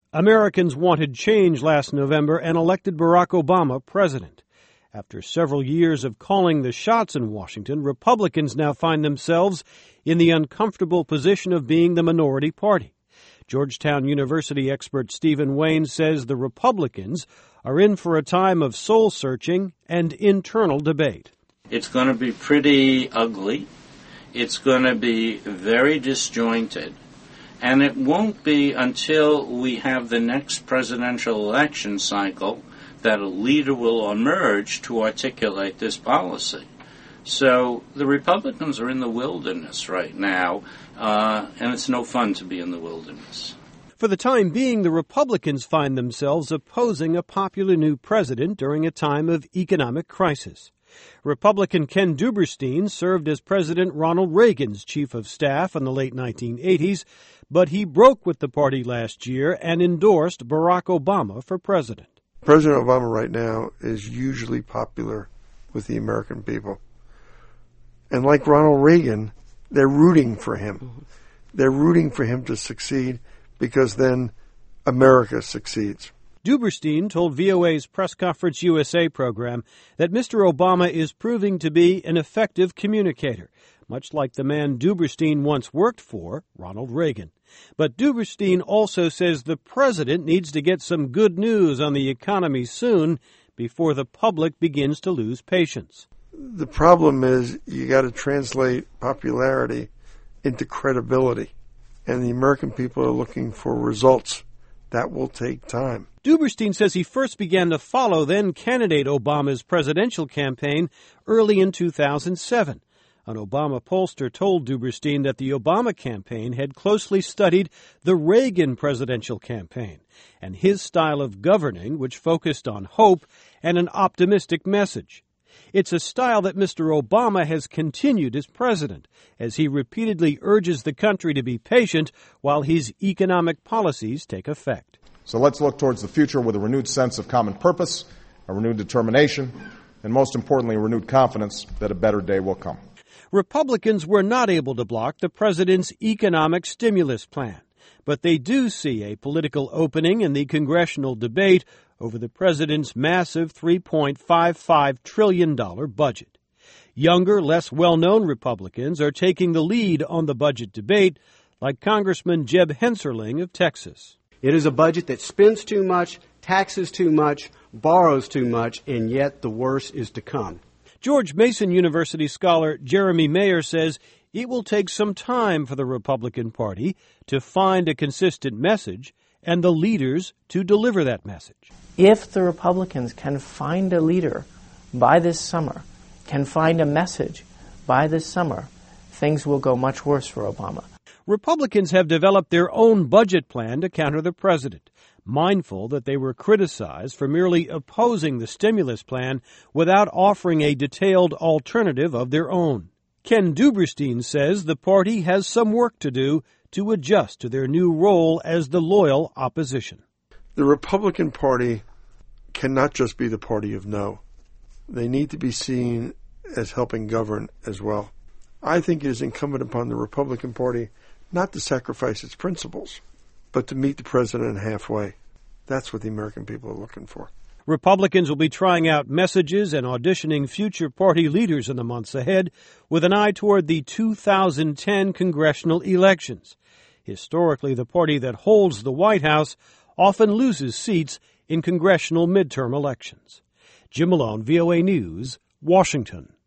Americans wanted change last November and elected Barack Obama president. After several years of calling the shots in Washington, Republicans now find themselves in the uncomfortable position of being the minority party. Georgetown University expert Stephen Wayne says the Republicans are in for a time of soul-searching and internal debate. It's going to be pretty ugly. It's going to be very disjointed. And it won't be until we have the next presidential election cycle that a leader will emerge to articulate this policy. So the Republicans are in the wilderness right now, and it's no fun to be in the wilderness. For the time being, the Republicans find themselves opposing a popular new president during a time of economic crisis. Republican Ken Duberstein served as President Ronald Reagan's chief of staff in the late 1980s, but he broke with the party last year and endorsed Barack Obama for president. President Obama right now is hugely popular with the American people. And like Ronald Reagan, they're rooting for him. They're rooting for him to succeed because then America succeeds. Duberstein told VOA's Press Conference USA program that Mr. Obama is proving to be an effective communicator, much like the man Duberstein once worked for, Ronald Reagan. But Duberstein also says the president needs to get some good news on the economy soon before the public begins to lose patience. The problem is you got to translate popularity into credibility, and the American people are looking for results. That will take time. Duberstein says he first began to follow then-candidate Obama's presidential campaign early in 2007. An Obama pollster told Duberstein that the Obama campaign had closely studied the Reagan presidential campaign and his style of governing, which focused on hope and an optimistic message. It's a style that Mr. Obama has continued as president, as he repeatedly urges the country to be patient while his economic policies take effect. So let's look towards the future with a renewed sense of common purpose, a renewed determination, and most importantly, a renewed confidence that a better day will come. Republicans were not able to block the president's economic stimulus plan, but they do see a political opening in the congressional debate over the president's massive $3.55 trillion budget. Younger, less well-known Republicans are taking the lead on the budget debate, like Congressman Jeb Hensarling of Texas. It is a budget that spends too much, taxes too much, borrows too much, and yet the worst is to come. George Mason University scholar Jeremy Mayer says it will take some time for the Republican Party to find a consistent message and the leaders to deliver that message. If the Republicans can find a leader by this summer, can find a message by this summer, things will go much worse for Obama. Republicans have developed their own budget plan to counter the president, mindful that they were criticized for merely opposing the stimulus plan without offering a detailed alternative of their own. Ken Duberstein says the party has some work to do to adjust to their new role as the loyal opposition. The Republican Party cannot just be the party of no. They need to be seen as helping govern as well. I think it is incumbent upon the Republican Party not to sacrifice its principles, but to meet the president halfway. That's what the American people are looking for. Republicans will be trying out messages and auditioning future party leaders in the months ahead with an eye toward the 2010 congressional elections. Historically, the party that holds the White House often loses seats in congressional midterm elections. Jim Malone, VOA News, Washington.